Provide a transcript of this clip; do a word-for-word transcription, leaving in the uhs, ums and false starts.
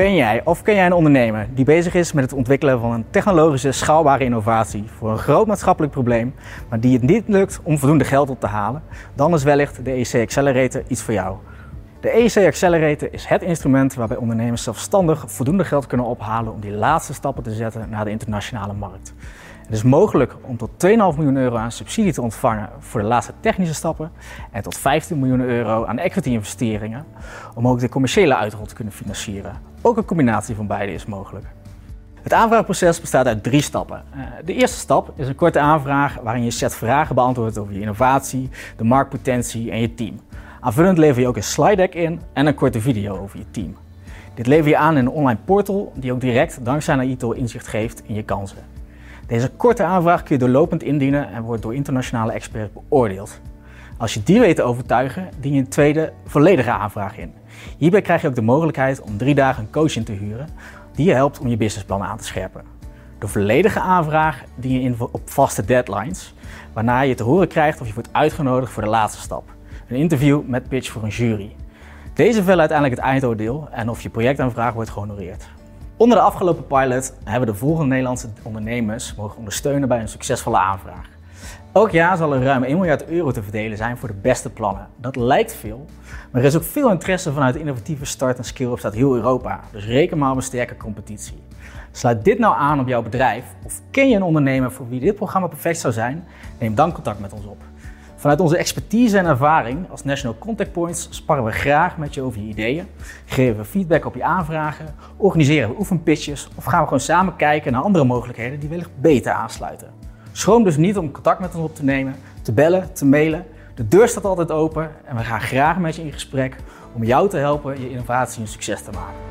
Ben jij of ken jij een ondernemer die bezig is met het ontwikkelen van een technologische schaalbare innovatie voor een groot maatschappelijk probleem, maar die het niet lukt om voldoende geld op te halen? Dan is wellicht de E C Accelerator iets voor jou. De E C Accelerator is het instrument waarbij ondernemers zelfstandig voldoende geld kunnen ophalen om die laatste stappen te zetten naar de internationale markt. Het is mogelijk om tot twee komma vijf miljoen euro aan subsidie te ontvangen voor de laatste technische stappen en tot vijftien miljoen euro aan equity-investeringen om ook de commerciële uitrol te kunnen financieren. Ook een combinatie van beide is mogelijk. Het aanvraagproces bestaat uit drie stappen. De eerste stap is een korte aanvraag waarin je set vragen beantwoordt over je innovatie, de marktpotentie en je team. Aanvullend lever je ook een slide deck in en een korte video over je team. Dit lever je aan in een online portal die ook direct dankzij Naito inzicht geeft in je kansen. Deze korte aanvraag kun je doorlopend indienen en wordt door internationale experts beoordeeld. Als je die weet te overtuigen, dien je een tweede volledige aanvraag in. Hierbij krijg je ook de mogelijkheid om drie dagen een coach in te huren die je helpt om je businessplan aan te scherpen. De volledige aanvraag dien je in op vaste deadlines, waarna je te horen krijgt of je wordt uitgenodigd voor de laatste stap. Een interview met pitch voor een jury. Deze vellen uiteindelijk het eindoordeel en of je projectaanvraag wordt gehonoreerd. Onder de afgelopen pilot hebben de volgende Nederlandse ondernemers mogen ondersteunen bij een succesvolle aanvraag. Elk jaar zal er ruim één miljard euro te verdelen zijn voor de beste plannen. Dat lijkt veel, maar er is ook veel interesse vanuit innovatieve start- en skill-ups uit heel Europa. Dus reken maar op een sterke competitie. Sluit dit nou aan op jouw bedrijf of ken je een ondernemer voor wie dit programma perfect zou zijn? Neem dan contact met ons op. Vanuit onze expertise en ervaring als National Contact Points sparren we graag met je over je ideeën, geven we feedback op je aanvragen, organiseren we oefenpitches of gaan we gewoon samen kijken naar andere mogelijkheden die wellicht beter aansluiten. Schroom dus niet om contact met ons op te nemen, te bellen, te mailen. De deur staat altijd open en we gaan graag met je in gesprek om jou te helpen je innovatie een succes te maken.